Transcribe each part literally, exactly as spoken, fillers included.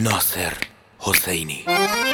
ناصر حسینی.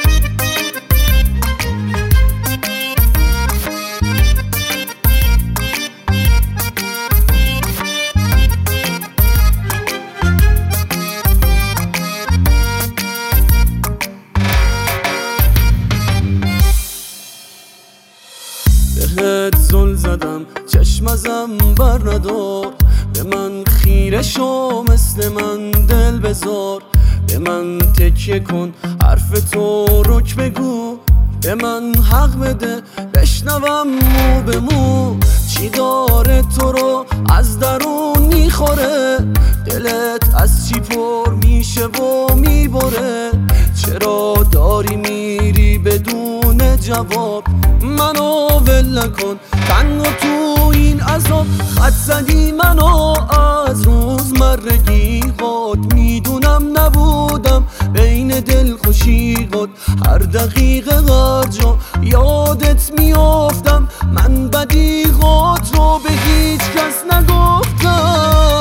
بهت زل زدم چشم ازم بر ندار، به من خیره شو مثل من دل بذار، به من تکیه کن حرف تو رک بگو، به من حق بده بشنوم مو به مو، چی داره تو رو از درون میخوره، دلت از چی پر میشه و میبره، چرا داری میری بدون جواب، منو ول نکن تنها تو این عذاب، خط زدی منو از روزمرگیات، میدونم نبودم بین دل خوشیات، هر دقیقه هر جا یادت میافتم، من بدیغات رو به هیچ کس نگفتم.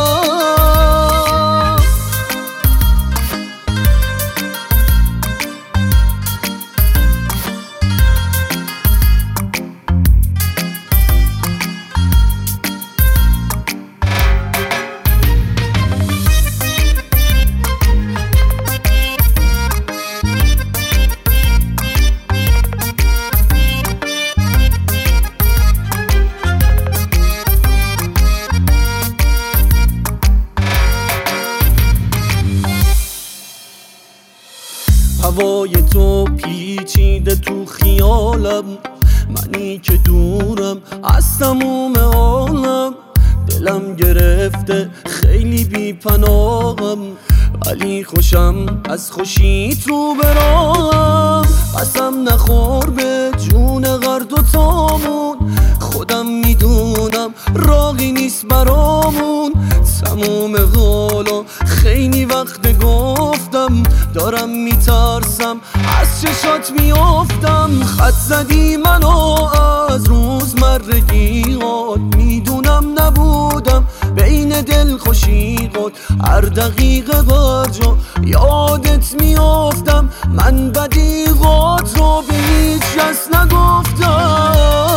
هوای تو پیچیده تو خیالم، منی که دورم از تموم عالم، دلم گرفته خیلی بی پناهم، ولی خوشم از خوشی تو براهم، قسم نخور به جون غر دوتامون، خودم میدونم راقی نیست برامون، تموم حالا خیلی وقت گفتم، دارم میترسم از چشات میافتم، خط زدی منو از روزمرگیات، میدونم نبودم بین دل خوشیات، هر دقیقه هر جا یادت میافتم، من بدیغات رو به هیچ کس نگفتم.